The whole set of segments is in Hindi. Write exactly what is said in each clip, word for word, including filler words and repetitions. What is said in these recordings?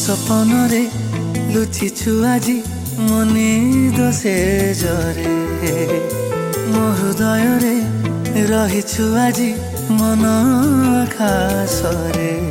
सपन रे लुचिछु आजी मनी दसे जरे मो हृदय रे रहिछु आजी मन आकाशरे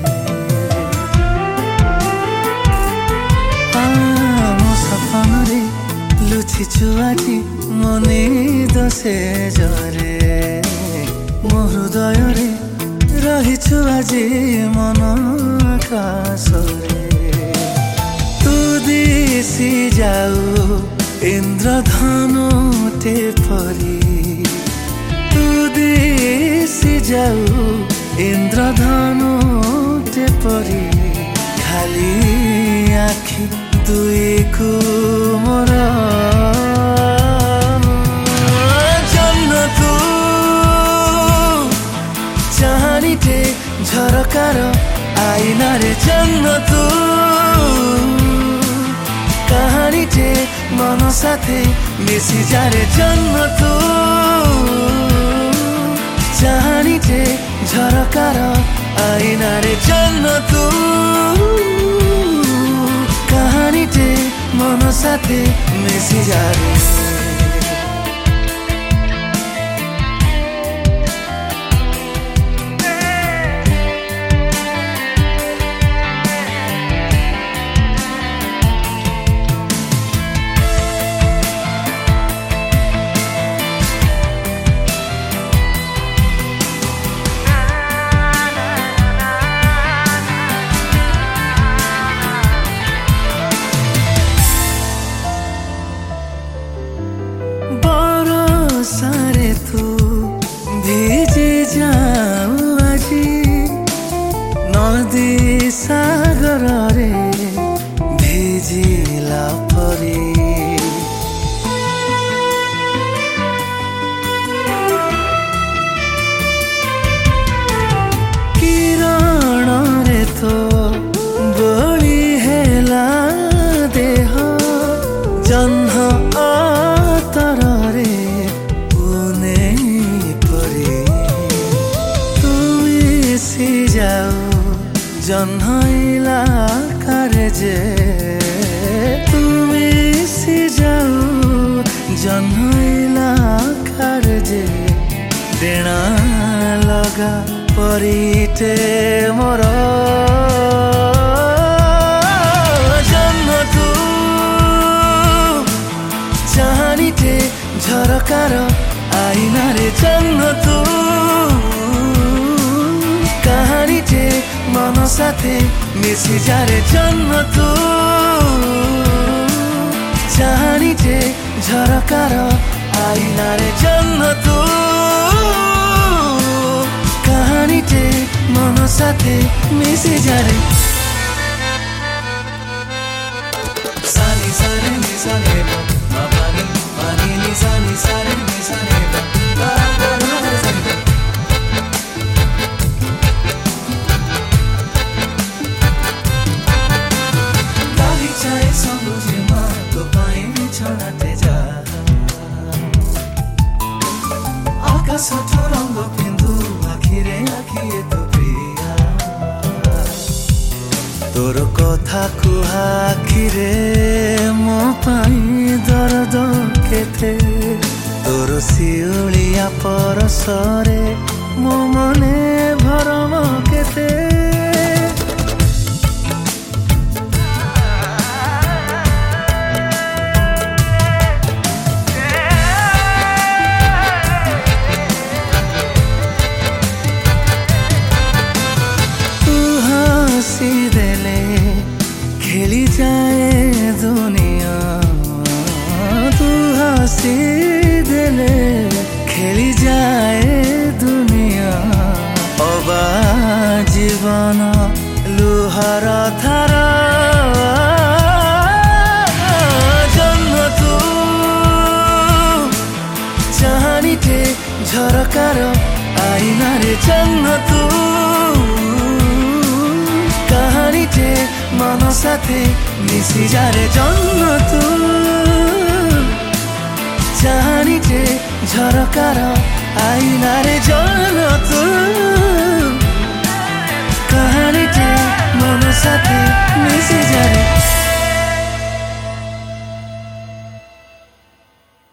मो सपन रे लुचिछु आजी मनी दसे जरे मो हृदय रे रहिछु आजी मन आकाशरे तू दिसी जाऊ इंद्रधनु टे परी तू दिसी जाऊ इंद्रधनु टे परी खाली आखि दुई को मोर जन्म तू चाहनी टे झरकार आईना रे जन्म तू कहानी टे मन साथे मिसी जारे जन्म तू चाहनी टे झरकार आईना रे जन्म तू कहानी टे मन साथे मिसी जारे सारे तू भेजे जाऊ आजी नदी सागर रे भेजिला परी किरण रे तो बड़ी हेला देह जन्ह आतर रे जाऊ जन्हैला कारेजे तुमी सी जाऊ जन्हैला कारेजे डेणा लगा परिटे मोर जन्म तू चाहनी टे झरकार आईना रे जन्म तू कहानी टे मन साथे मिसी जारे जन्म तू चाहनी टे झरकार आईना रे जन्म तू कहानी टे मन साथे मिसी जारे सानी सारे नि सारे मा पानी पानी नि सानी सारे नि सारे मा पानी सारे चाहे समुझे माँ तो पाएंगे छोड़ा ते जा आकाश तो रंग पिंधु आखिरे आखिए तो प्रिया तोर कथा कुहा आखिरे मो पाई दर्द केते तोर सिउलिया परसरे मो मने भरम केते खेली जाए दुनिया तू हंसी दिले खेली जाए दुनिया अबा जीवन लुहार धारा जन्म तू चाहनी टे झरकार आईना रे जन्म तू कहानी टे मन साथे मिसी जारे जन्म तू चाहनी टे झरकार आई